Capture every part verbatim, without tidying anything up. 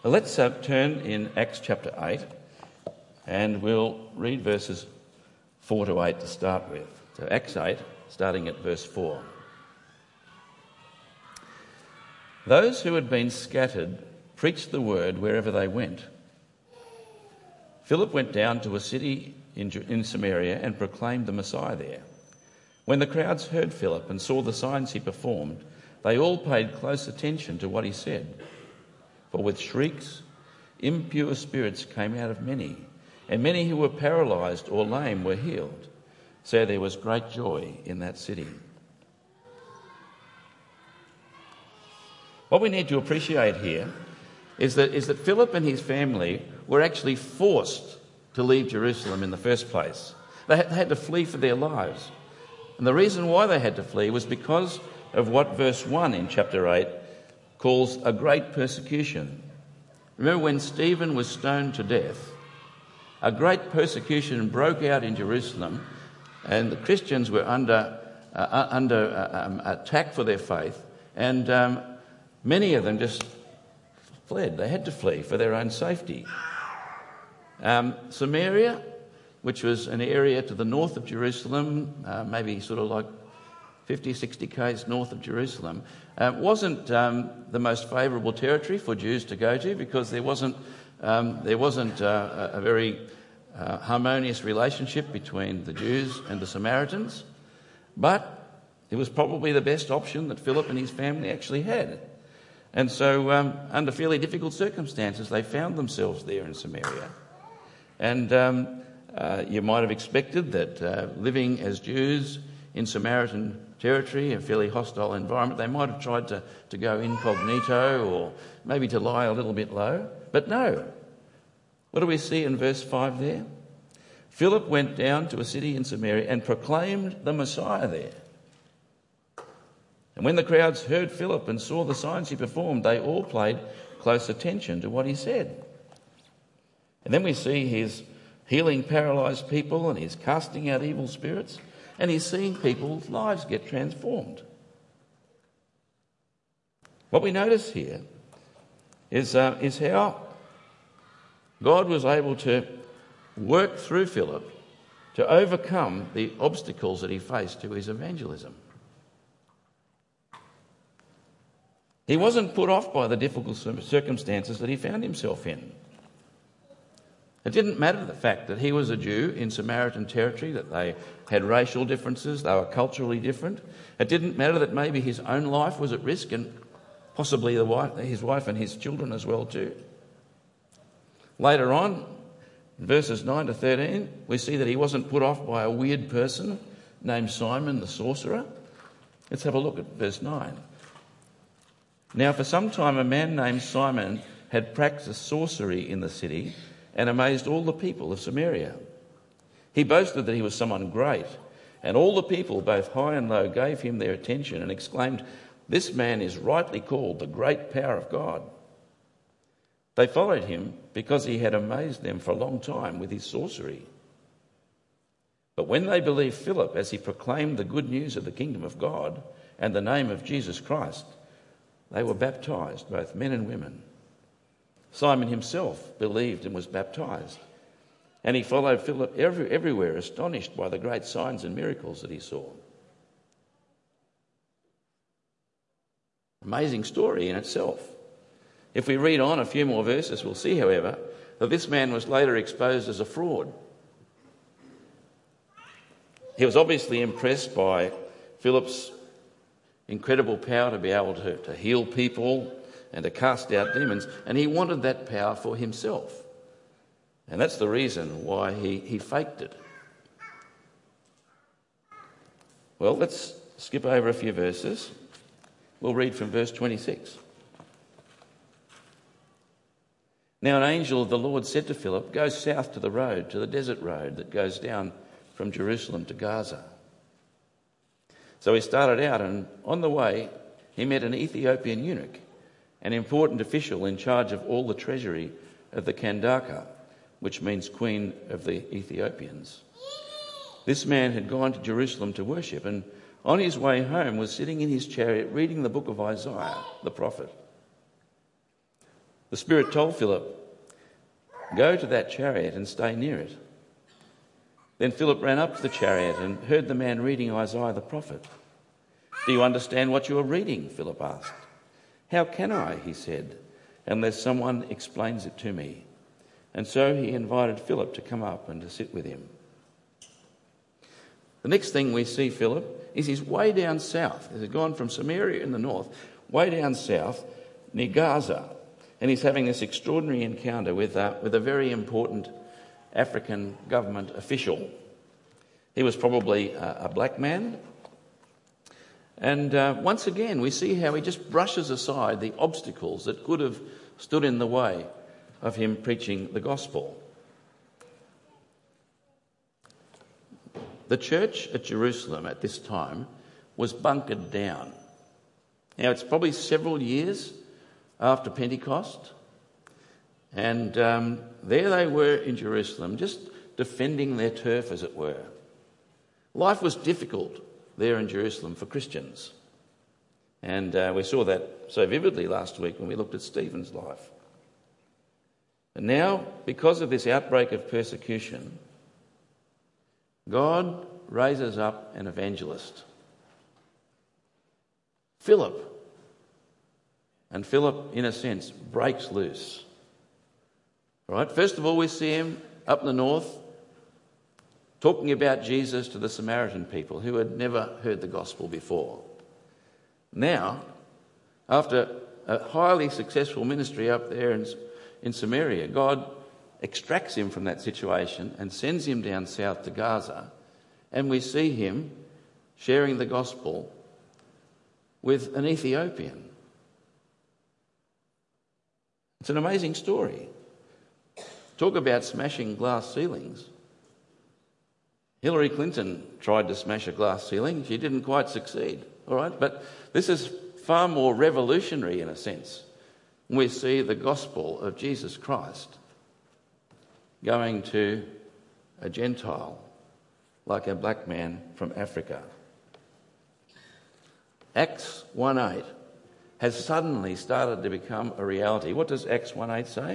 Well, let's uh, turn in Acts chapter eight, and we'll read verses four to eight to start with. So Acts eight, starting at verse four. Those who had been scattered preached the word wherever they went. Philip went down to a city in, in Samaria and proclaimed the Messiah there. When the crowds heard Philip and saw the signs he performed, they all paid close attention to what he said. For with shrieks, impure spirits came out of many, and many who were paralysed or lame were healed. So there was great joy in that city. What we need to appreciate here is that, is that Philip and his family were actually forced to leave Jerusalem in the first place. They had, they had to flee for their lives. And the reason why they had to flee was because of what verse one in chapter eight calls a great persecution. Remember when Stephen was stoned to death, a great persecution broke out in Jerusalem, and the Christians were under uh, under uh, um, attack for their faith, and um, many of them just fled. They had to flee for their own safety. Um, Samaria, which was an area to the north of Jerusalem, uh, maybe sort of like fifty, sixty k's north of Jerusalem, uh, wasn't um, the most favourable territory for Jews to go to, because there wasn't um, there wasn't uh, a very uh, harmonious relationship between the Jews and the Samaritans. But it was probably the best option that Philip and his family actually had. And so um, under fairly difficult circumstances, they found themselves there in Samaria. And um, uh, you might have expected that uh, living as Jews in Samaritan territory, a fairly hostile environment, they might have tried to, to go incognito or maybe to lie a little bit low. But no. What do we see in verse five there? Philip went down to a city in Samaria and proclaimed the Messiah there. And when the crowds heard Philip and saw the signs he performed, they all paid close attention to what he said. And then we see his healing paralysed people, and he's casting out evil spirits, and he's seeing people's lives get transformed. What we notice here is, uh, is how God was able to work through Philip to overcome the obstacles that he faced to his evangelism. He wasn't put off by the difficult circumstances that he found himself in. It didn't matter the fact that he was a Jew in Samaritan territory, that they had racial differences, they were culturally different. It didn't matter that maybe his own life was at risk, and possibly the wife, his wife and his children as well too. Later on, in verses nine to thirteen, we see that he wasn't put off by a weird person named Simon the sorcerer. Let's have a look at verse nine. Now for some time a man named Simon had practiced sorcery in the city and amazed all the people of Samaria. He boasted that he was someone great, and all the people, both high and low, gave him their attention and exclaimed, "This man is rightly called the great power of God." They followed him because he had amazed them for a long time with his sorcery. But when they believed Philip as he proclaimed the good news of the kingdom of God and the name of Jesus Christ, they were baptised, both men and women. Simon himself believed and was baptised, and he followed Philip every, everywhere, astonished by the great signs and miracles that he saw. Amazing story in itself. If we read on a few more verses, we'll see, however, that this man was later exposed as a fraud. He was obviously impressed by Philip's incredible power to be able to, to heal people and to cast out demons, and he wanted that power for himself. And that's the reason why he, he faked it. Well, let's skip over a few verses. We'll read from verse twenty-six. Now an angel of the Lord said to Philip, "Go south to the road, to the desert road that goes down from Jerusalem to Gaza." So he started out, and on the way he met an Ethiopian eunuch, an important official in charge of all the treasury of the Kandake, which means Queen of the Ethiopians. This man had gone to Jerusalem to worship, and on his way home was sitting in his chariot reading the book of Isaiah, the prophet. The Spirit told Philip, "Go to that chariot and stay near it." Then Philip ran up to the chariot and heard the man reading Isaiah the prophet. "Do you understand what you are reading?" Philip asked. "How can I," he said, "unless someone explains it to me?" And so he invited Philip to come up and to sit with him. The next thing we see Philip is he's way down south. He's gone from Samaria in the north, way down south, near Gaza. And he's having this extraordinary encounter with, uh, with a very important African government official. He was probably a, a black man. And uh, once again, we see how he just brushes aside the obstacles that could have stood in the way of him preaching the gospel. The church at Jerusalem at this time was bunkered down. Now, it's probably several years after Pentecost, and um, there they were in Jerusalem, just defending their turf, as it were. Life was difficult there in Jerusalem for Christians, and uh, we saw that so vividly last week when we looked at Stephen's life. And now, because of this outbreak of persecution, God raises up an evangelist, Philip. And Philip, in a sense, breaks loose. Right? First of all, we see him up in the north talking about Jesus to the Samaritan people who had never heard the gospel before. Now, after a highly successful ministry up there in, in Samaria, God extracts him from that situation and sends him down south to Gaza, and we see him sharing the gospel with an Ethiopian. It's an amazing story. Talk about smashing glass ceilings. Hillary Clinton tried to smash a glass ceiling. She didn't quite succeed, all right? But this is far more revolutionary in a sense. We see the gospel of Jesus Christ going to a Gentile, like a black man from Africa. Acts one eight has suddenly started to become a reality. What does Acts one eight say?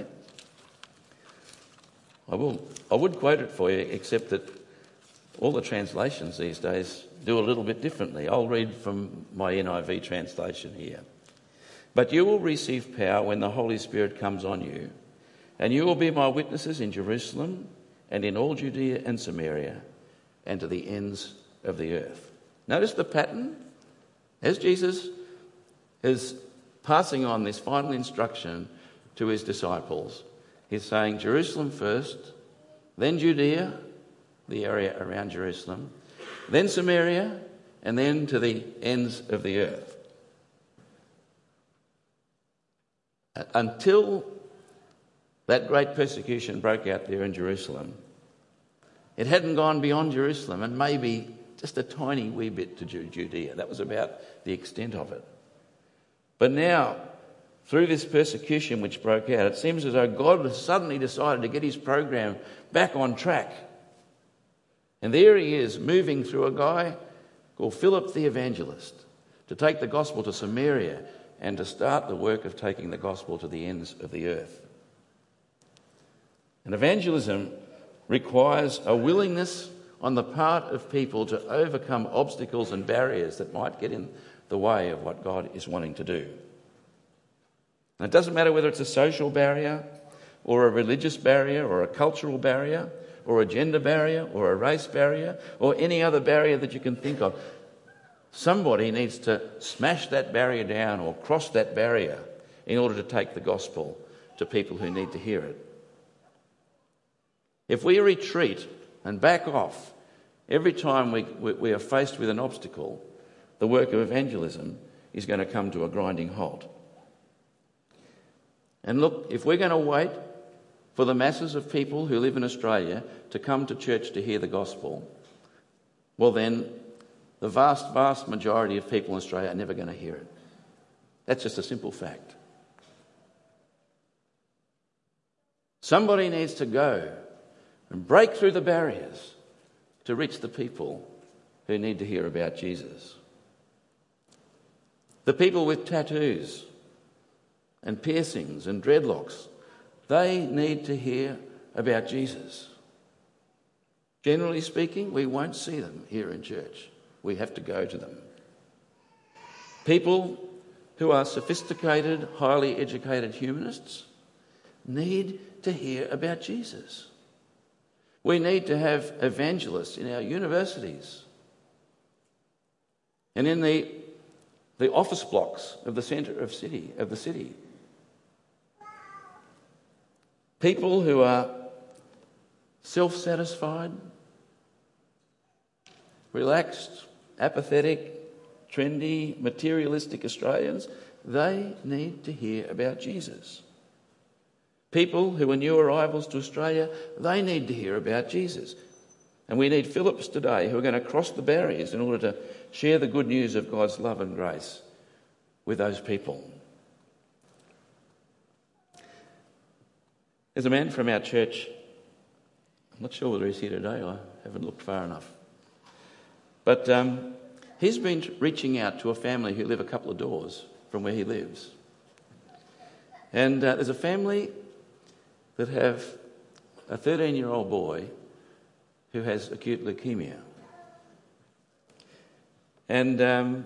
I will, I would quote it for you, except that all the translations these days do a little bit differently. I'll read from my N I V translation here. "But you will receive power when the Holy Spirit comes on you, and you will be my witnesses in Jerusalem and in all Judea and Samaria and to the ends of the earth." Notice the pattern. As Jesus is passing on this final instruction to his disciples, he's saying Jerusalem first, then Judea, the area around Jerusalem, then Samaria, and then to the ends of the earth. Until that great persecution broke out there in Jerusalem, it hadn't gone beyond Jerusalem and maybe just a tiny wee bit to Judea. That was about the extent of it. But now, through this persecution which broke out, it seems as though God has suddenly decided to get his program back on track. And there he is, moving through a guy called Philip the Evangelist to take the gospel to Samaria and to start the work of taking the gospel to the ends of the earth. And evangelism requires a willingness on the part of people to overcome obstacles and barriers that might get in the way of what God is wanting to do. And it doesn't matter whether it's a social barrier or a religious barrier or a cultural barrier or a gender barrier or a race barrier or any other barrier that you can think of. Somebody needs to smash that barrier down or cross that barrier in order to take the gospel to people who need to hear it. If we retreat and back off every time we, we, we are faced with an obstacle, the work of evangelism is going to come to a grinding halt. And look, if we're going to wait for the masses of people who live in Australia to come to church to hear the gospel, well then, the vast, vast majority of people in Australia are never going to hear it. That's just a simple fact. Somebody needs to go and break through the barriers to reach the people who need to hear about Jesus. The people with tattoos and piercings and dreadlocks. They need to hear about Jesus. Generally speaking, we won't see them here in church. We have to go to them. People who are sophisticated, highly educated humanists need to hear about Jesus. We need to have evangelists in our universities and in the, the office blocks of the centre of city of the city. People who are self-satisfied, relaxed, apathetic, trendy, materialistic Australians, they need to hear about Jesus. People who are new arrivals to Australia, they need to hear about Jesus. And we need Philips today who are going to cross the barriers in order to share the good news of God's love and grace with those people. There's a man from our church, I'm not sure whether he's here today, I haven't looked far enough. But um, he's been reaching out to a family who live a couple of doors from where he lives. And uh, there's a family that have a thirteen-year-old boy who has acute leukemia. And um,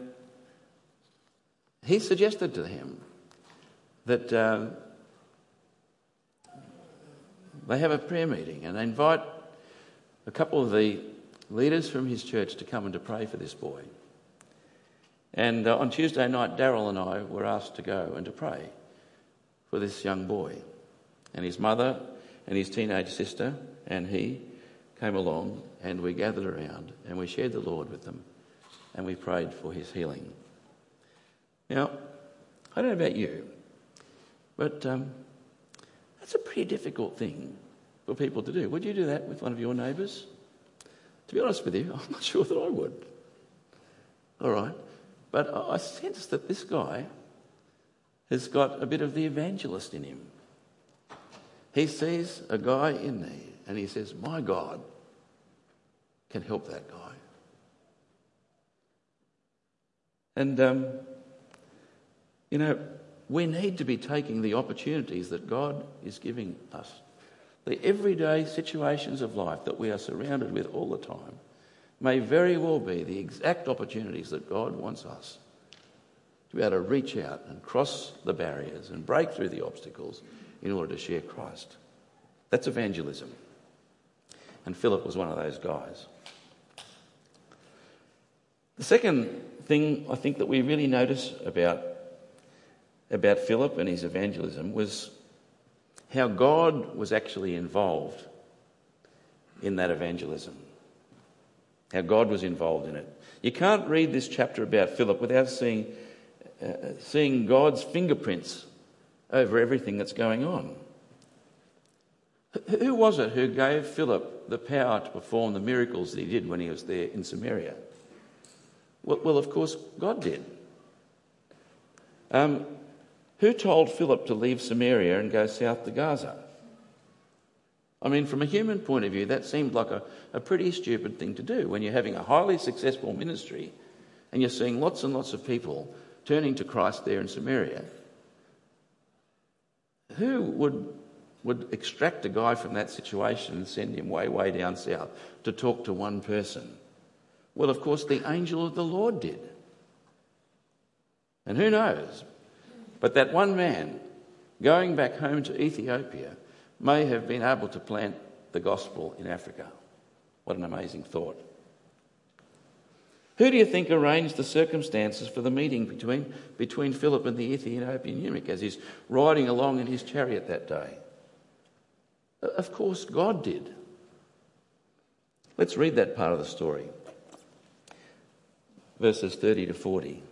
he suggested to him that um, they have a prayer meeting and they invite a couple of the leaders from his church to come and to pray for this boy. And uh, on Tuesday night, Daryl and I were asked to go and to pray for this young boy. And his mother and his teenage sister and he came along and we gathered around and we shared the Lord with them and we prayed for his healing. Now, I don't know about you, but um, that's a pretty difficult thing for people to do. Would you do that with one of your neighbours? To be honest with you, I'm not sure that I would. All right. But I sense that this guy has got a bit of the evangelist in him. He sees a guy in need and he says, my God can help that guy. And, um, you know, we need to be taking the opportunities that God is giving us. The everyday situations of life that we are surrounded with all the time may very well be the exact opportunities that God wants us to be able to reach out and cross the barriers and break through the obstacles in order to share Christ. That's evangelism. And Philip was one of those guys. The second thing I think that we really notice about, about Philip and his evangelism was how God was actually involved in that evangelism. How God was involved in it. You can't read this chapter about Philip without seeing, uh, seeing God's fingerprints over everything that's going on. Who was it who gave Philip the power to perform the miracles that he did when he was there in Samaria? Well, well of course, God did. Um, who told Philip to leave Samaria and go south to Gaza? I mean, from a human point of view, that seemed like a, a pretty stupid thing to do when you're having a highly successful ministry and you're seeing lots and lots of people turning to Christ there in Samaria. Who would would extract a guy from that situation and send him way, way down south to talk to one person? Well, of course, the angel of the Lord did. And who knows? But that one man going back home to Ethiopia may have been able to plant the gospel in Africa. What an amazing thought. Who do you think arranged the circumstances for the meeting between, between Philip and the Ethiopian eunuch as he's riding along in his chariot that day? Of course, God did. Let's read that part of the story. Verses thirty to forty.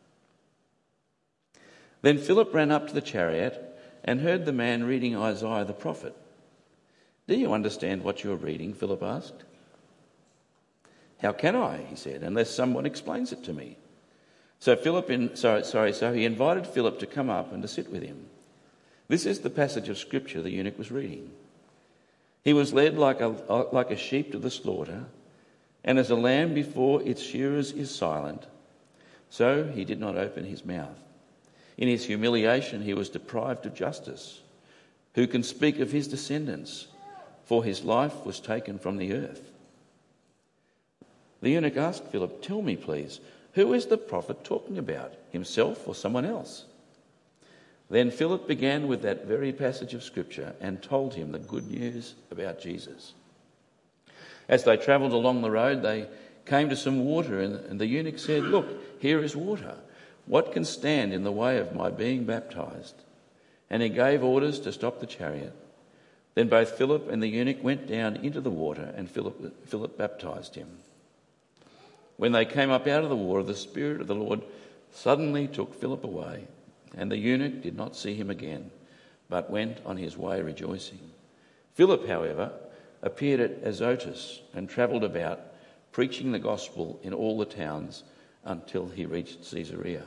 Then Philip ran up to the chariot and heard the man reading Isaiah the prophet. Do you understand what you're reading? Philip asked. How can I, he said, unless someone explains it to me? So Philip, in, sorry, sorry, so he invited Philip to come up and to sit with him. This is the passage of scripture the eunuch was reading. He was led like a, like a sheep to the slaughter, and as a lamb before its shearers is silent, so he did not open his mouth. In his humiliation, he was deprived of justice. Who can speak of his descendants? For his life was taken from the earth. The eunuch asked Philip, "Tell me, please, who is the prophet talking about, himself or someone else?" Then Philip began with that very passage of Scripture and told him the good news about Jesus. As they travelled along the road, they came to some water, and the eunuch said, "Look, here is water. What can stand in the way of my being baptized?" And he gave orders to stop the chariot. Then both Philip and the eunuch went down into the water, and Philip, Philip baptized him. When they came up out of the water, the Spirit of the Lord suddenly took Philip away, and the eunuch did not see him again, but went on his way rejoicing. Philip, however, appeared at Azotus and travelled about, preaching the gospel in all the towns until he reached Caesarea.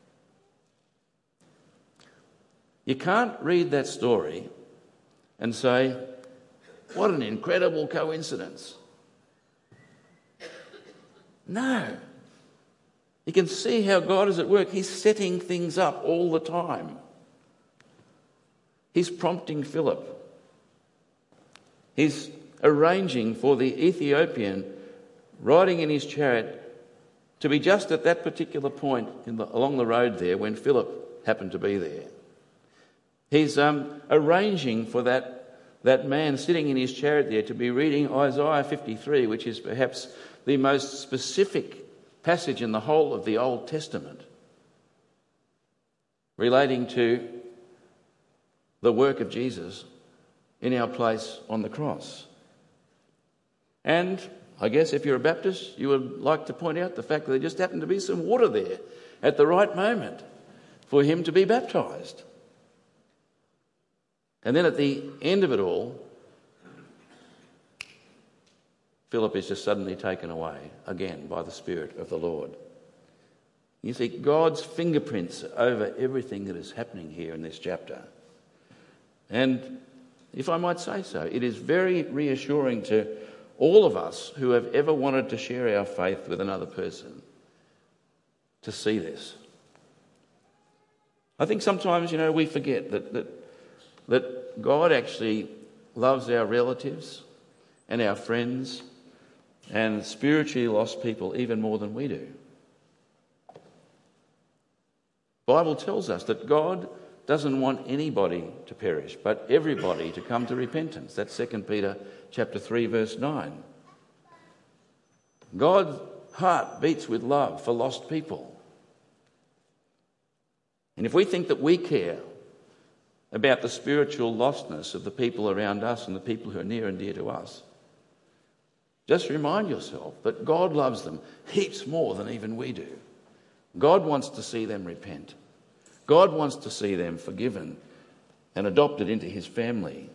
You can't read that story and say, "What an incredible coincidence." No. You can see how God is at work. He's setting things up all the time. He's prompting Philip. He's arranging for the Ethiopian riding in his chariot to be just at that particular point in the, along the road there when Philip happened to be there. He's um, arranging for that, that man sitting in his chariot there to be reading Isaiah fifty-three, which is perhaps the most specific passage in the whole of the Old Testament relating to the work of Jesus in our place on the cross. And I guess if you're a Baptist, you would like to point out the fact that there just happened to be some water there at the right moment for him to be baptised. And then at the end of it all, Philip is just suddenly taken away again by the Spirit of the Lord. You see, God's fingerprints over everything that is happening here in this chapter. And if I might say so, it is very reassuring to all of us who have ever wanted to share our faith with another person to see this. I think sometimes, you know, we forget that that, that God actually loves our relatives and our friends and spiritually lost people even more than we do. The Bible tells us that God doesn't want anybody to perish, but everybody to come to repentance. That's Second Peter chapter three, verse nine. God's heart beats with love for lost people. And if we think that we care about the spiritual lostness of the people around us and the people who are near and dear to us, just remind yourself that God loves them heaps more than even we do. God wants to see them repent. God wants to see them forgiven and adopted into his family.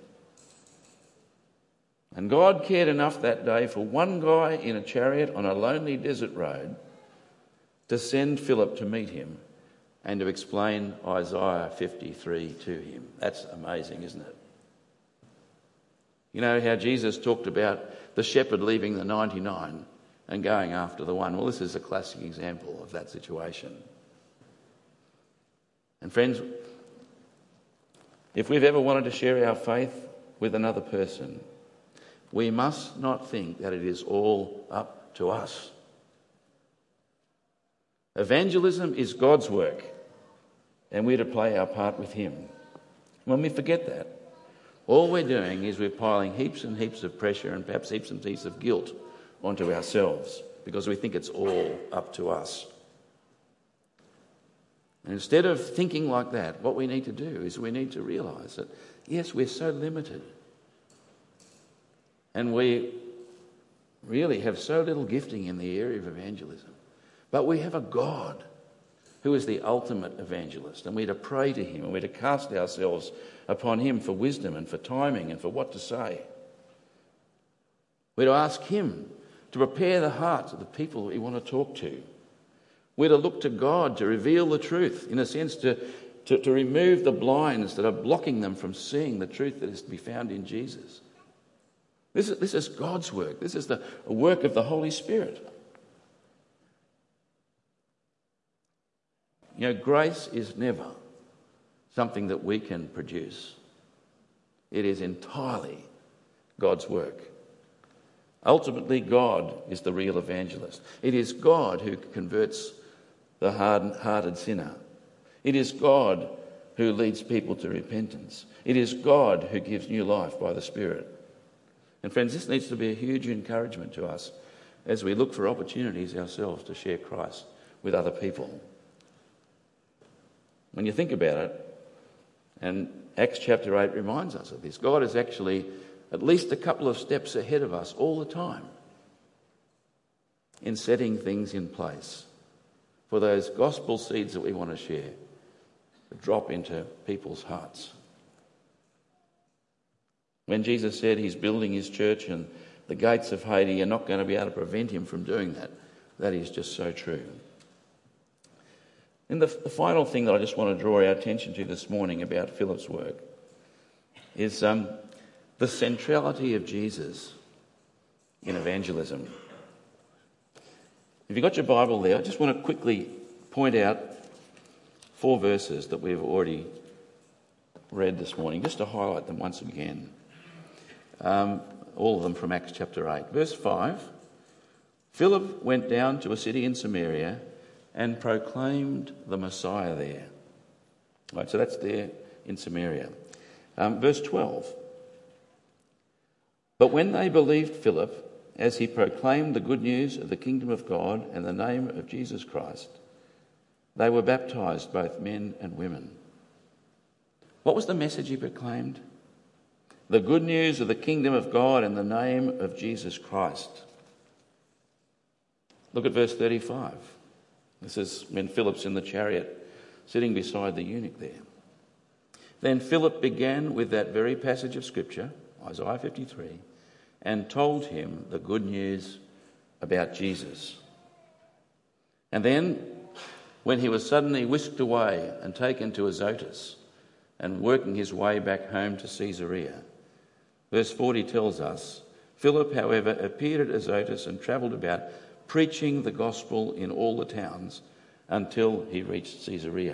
And God cared enough that day for one guy in a chariot on a lonely desert road to send Philip to meet him and to explain Isaiah fifty-three to him. That's amazing, isn't it? You know how Jesus talked about the shepherd leaving the ninety-nine and going after the one. Well, this is a classic example of that situation. And friends, if we've ever wanted to share our faith with another person, we must not think that it is all up to us. Evangelism is God's work, and we're to play our part with him. When we forget that, all we're doing is we're piling heaps and heaps of pressure and perhaps heaps and heaps of guilt onto ourselves because we think it's all up to us. And instead of thinking like that, what we need to do is we need to realise that, yes, we're so limited and we really have so little gifting in the area of evangelism, but we have a God who is the ultimate evangelist, and we're to pray to him and we're to cast ourselves upon him for wisdom and for timing and for what to say. We're to ask him to prepare the hearts of the people we want to talk to. We're to look to God to reveal the truth, in a sense to, to, to remove the blinds that are blocking them from seeing the truth that is to be found in Jesus. This is, this is God's work. This is the work of the Holy Spirit. You know, grace is never something that we can produce. It is entirely God's work. Ultimately, God is the real evangelist. It is God who converts the hard-hearted sinner. It is God who leads people to repentance. It is God who gives new life by the Spirit. And friends, this needs to be a huge encouragement to us as we look for opportunities ourselves to share Christ with other people. When you think about it, and Acts chapter eight reminds us of this, God is actually at least a couple of steps ahead of us all the time in setting things in place for those gospel seeds that we want to share to drop into people's hearts. When Jesus said he's building his church and the gates of Hades are not going to be able to prevent him from doing that, that is just so true. And the, the final thing that I just want to draw our attention to this morning about Philip's work is um, the centrality of Jesus in evangelism. If you've got your Bible there, I just want to quickly point out four verses that we've already read this morning, just to highlight them once again. Um, all of them from Acts chapter eight. Verse five, Philip went down to a city in Samaria and proclaimed the Messiah there. Right, so that's there in Samaria. Um, verse twelve, but when they believed Philip, as he proclaimed the good news of the kingdom of God and the name of Jesus Christ, they were baptized, both men and women. What was the message he proclaimed? The good news of the kingdom of God and the name of Jesus Christ. Look at verse thirty-five. This is when Philip's in the chariot sitting beside the eunuch there. Then Philip began with that very passage of Scripture, Isaiah fifty-three, and told him the good news about Jesus. And then, when he was suddenly whisked away and taken to Azotus and working his way back home to Caesarea, verse forty tells us, Philip, however, appeared at Azotus and travelled about, preaching the gospel in all the towns until he reached Caesarea.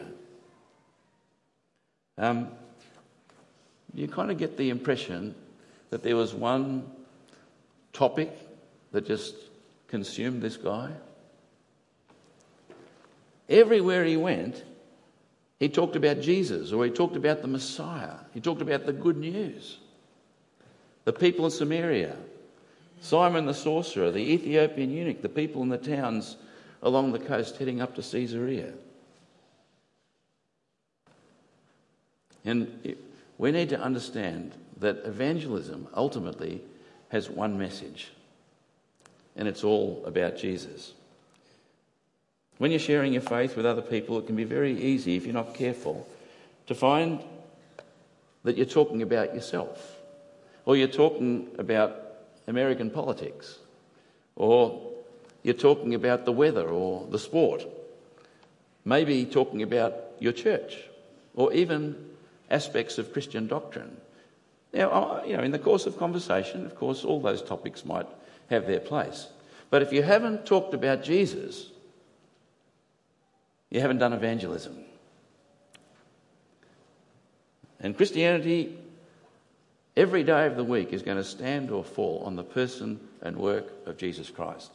Um, you kind of get the impression that there was one topic that just consumed this guy. Everywhere he went, he talked about Jesus, or he talked about the Messiah. He talked about the good news. The people in Samaria, Simon the sorcerer, the Ethiopian eunuch, the people in the towns along the coast heading up to Caesarea. And we need to understand that evangelism ultimately has one message, and it's all about Jesus. When you're sharing your faith with other people, it can be very easy, if you're not careful, to find that you're talking about yourself, or you're talking about American politics, or you're talking about the weather or the sport, maybe talking about your church, or even aspects of Christian doctrine. Now, you know, in the course of conversation, of course, all those topics might have their place. But if you haven't talked about Jesus, you haven't done evangelism. And Christianity, every day of the week, is going to stand or fall on the person and work of Jesus Christ.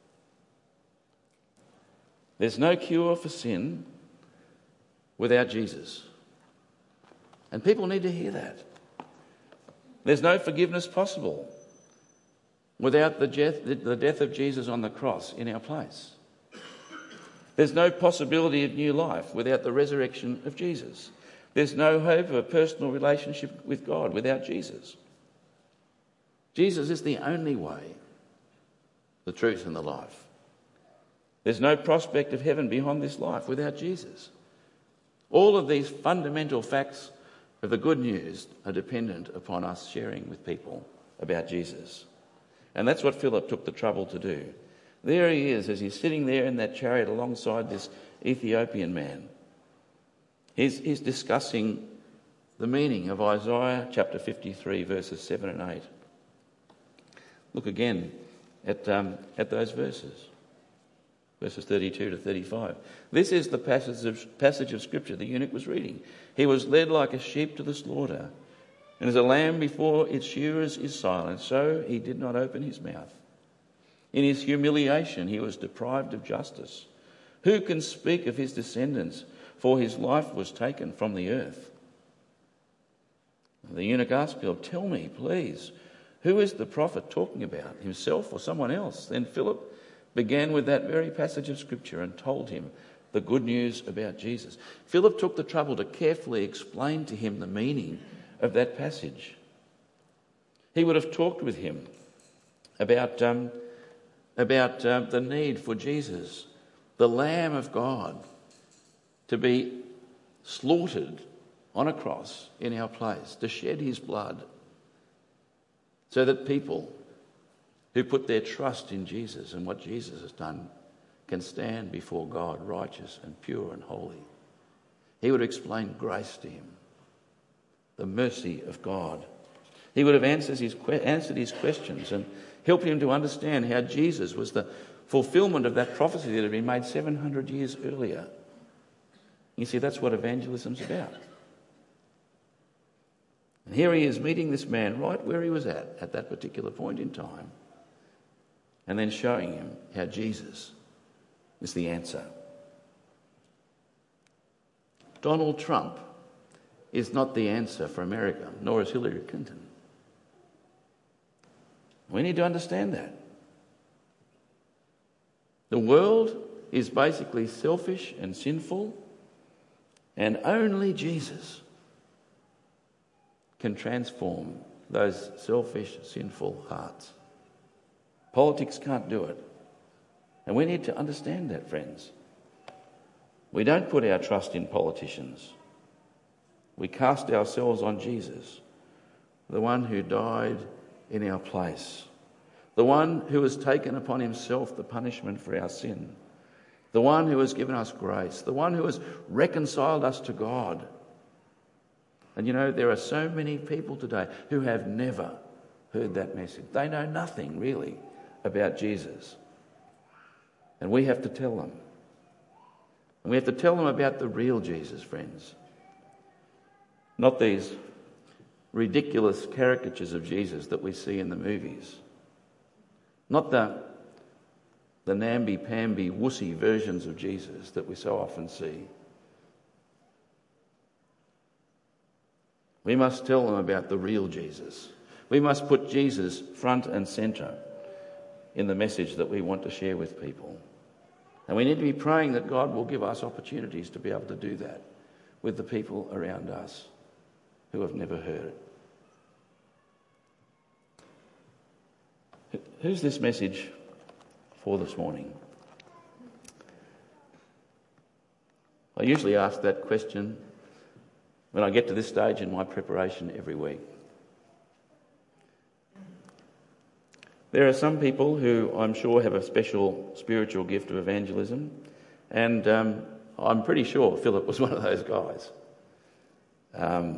There's no cure for sin without Jesus. And people need to hear that. There's no forgiveness possible without the death, the death of Jesus on the cross in our place. There's no possibility of new life without the resurrection of Jesus. There's no hope of a personal relationship with God without Jesus. Jesus is the only way, the truth and the life. There's no prospect of heaven beyond this life without Jesus. All of these fundamental facts of the good news are dependent upon us sharing with people about Jesus. And that's what Philip took the trouble to do. There he is, as he's sitting there in that chariot alongside this Ethiopian man. He's, he's discussing the meaning of Isaiah chapter fifty-three, verses seven and eight. Look again at, um, at those verses. verses thirty-two to thirty-five. This is the passage of, passage of Scripture the eunuch was reading. He was led like a sheep to the slaughter, and as a lamb before its shearers is silent, so he did not open his mouth. In his humiliation he was deprived of justice. Who can speak of his descendants? For his life was taken from the earth. The eunuch asked Philip, "Tell me, please, who is the prophet talking about, himself or someone else?" Then Philip began with that very passage of Scripture and told him the good news about Jesus. Philip took the trouble to carefully explain to him the meaning of that passage. He would have talked with him about, um, about uh, the need for Jesus, the Lamb of God, to be slaughtered on a cross in our place, to shed his blood, so that people who put their trust in Jesus and what Jesus has done can stand before God righteous and pure and holy. He would explain grace to him, the mercy of God. He would have answered his, answered his questions and helped him to understand how Jesus was the fulfillment of that prophecy that had been made seven hundred years earlier. You see, that's what evangelism's about. And here he is meeting this man right where he was at, at that particular point in time, and then showing him how Jesus is the answer. Donald Trump is not the answer for America, nor is Hillary Clinton. We need to understand that. The world is basically selfish and sinful, and only Jesus can transform those selfish, sinful hearts. Politics can't do it. And we need to understand that, friends. We don't put our trust in politicians. We cast ourselves on Jesus, the one who died in our place, the one who has taken upon himself the punishment for our sin, the one who has given us grace, the one who has reconciled us to God. And you know, there are so many people today who have never heard that message. They know nothing really about Jesus. And we have to tell them. And we have to tell them about the real Jesus, friends. Not these ridiculous caricatures of Jesus that we see in the movies. Not the, the namby-pamby, wussy versions of Jesus that we so often see. We must tell them about the real Jesus. We must put Jesus front and centre in the message that we want to share with people. And we need to be praying that God will give us opportunities to be able to do that with the people around us who have never heard it. Who's this message for this morning? I usually ask that question when I get to this stage in my preparation every week. There are some people who I'm sure have a special spiritual gift of evangelism, and um, I'm pretty sure Philip was one of those guys. Um,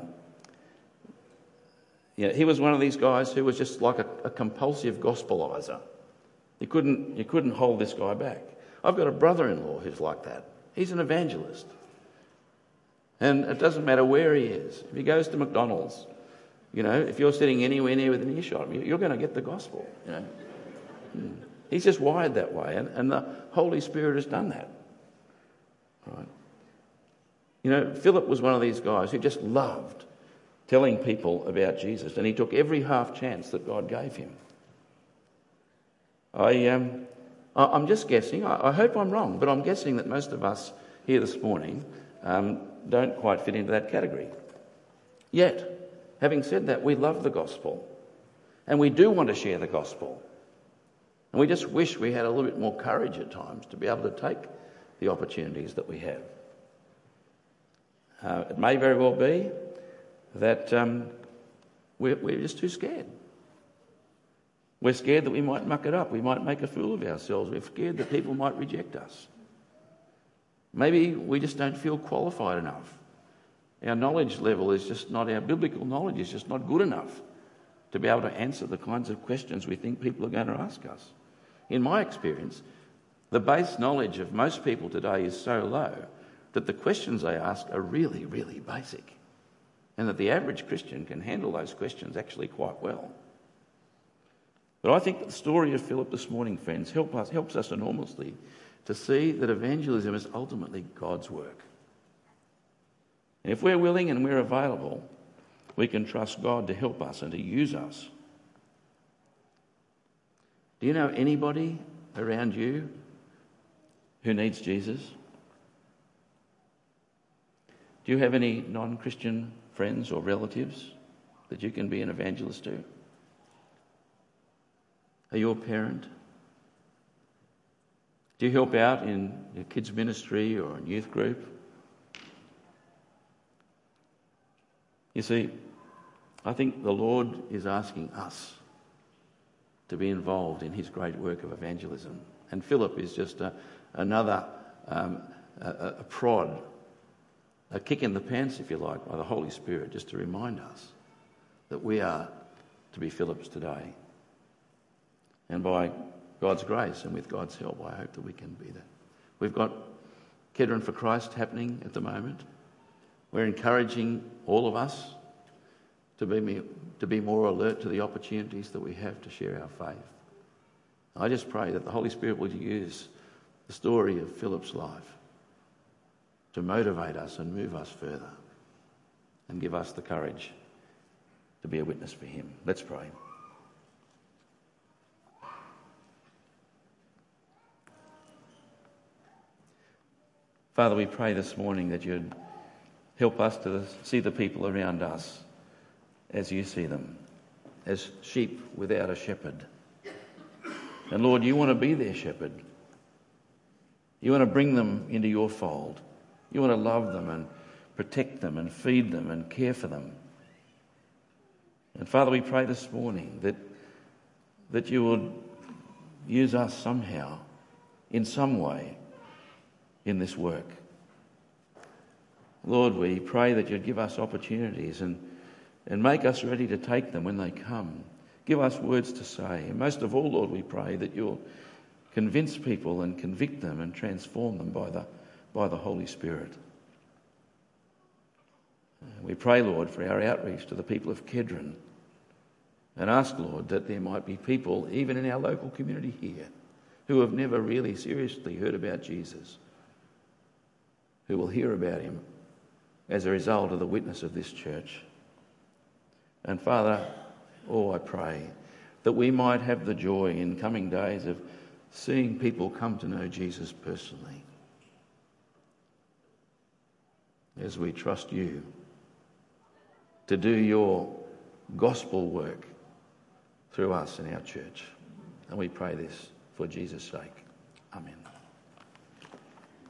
yeah, he was one of these guys who was just like a, a compulsive gospelizer. You couldn't, you couldn't hold this guy back. I've got a brother-in-law who's like that. He's an evangelist. And it doesn't matter where he is. If he goes to McDonald's, you know, if you're sitting anywhere near within earshot, you're going to get the gospel, you know. He's just wired that way, and, and the Holy Spirit has done that. Right? You know, Philip was one of these guys who just loved telling people about Jesus, and he took every half chance that God gave him. I, um, I, I'm just guessing, I, I hope I'm wrong, but I'm guessing that most of us here this morning um, don't quite fit into that category. Yet, having said that, we love the gospel, and we do want to share the gospel. And we just wish we had a little bit more courage at times to be able to take the opportunities that we have. Uh, it may very well be that um, we're, we're just too scared. We're scared that we might muck it up. We might make a fool of ourselves. We're scared that people might reject us. Maybe we just don't feel qualified enough. Our knowledge level is just not, our biblical knowledge is just not good enough to be able to answer the kinds of questions we think people are going to ask us. In my experience, The base knowledge of most people today is so low that the questions they ask are really, really basic, and that the average Christian can handle those questions actually quite well. But I think that the story of Philip this morning, friends, help us, helps us enormously to see that evangelism is ultimately God's work. And if we're willing and we're available, we can trust God to help us and to use us. Do you know anybody around you who needs Jesus? Do you have any non-Christian friends or relatives that you can be an evangelist to? Are you a parent? Do you help out in your kids' ministry or in youth group? You see, I think the Lord is asking us to be involved in his great work of evangelism. And Philip is just a, another um, a, a prod, a kick in the pants, if you like, by the Holy Spirit, just to remind us that we are to be Philips today. And by God's grace and with God's help, I hope that we can be that. We've got Kedron for Christ happening at the moment. We're encouraging all of us to be, to be more alert to the opportunities that we have to share our faith. I just pray that the Holy Spirit will use the story of Philip's life to motivate us and move us further and give us the courage to be a witness for him. Let's pray. Father, we pray this morning that you'd help us to see the people around us as you see them, as sheep without a shepherd. And Lord, you want to be their shepherd. You want to bring them into your fold. You want to love them and protect them and feed them and care for them. And Father, we pray this morning that, that you would use us somehow, in some way, in this work. Lord, we pray that you'd give us opportunities and, and make us ready to take them when they come. Give us words to say. And most of all, Lord, we pray that you'll convince people and convict them and transform them by the, by the Holy Spirit. We pray, Lord, for our outreach to the people of Kedron, and ask, Lord, that there might be people, even in our local community here, who have never really seriously heard about Jesus, who will hear about him as a result of the witness of this church. And Father, oh, I pray that we might have the joy in coming days of seeing people come to know Jesus personally, as we trust you to do your gospel work through us in our church. And we pray this for Jesus' sake. Amen.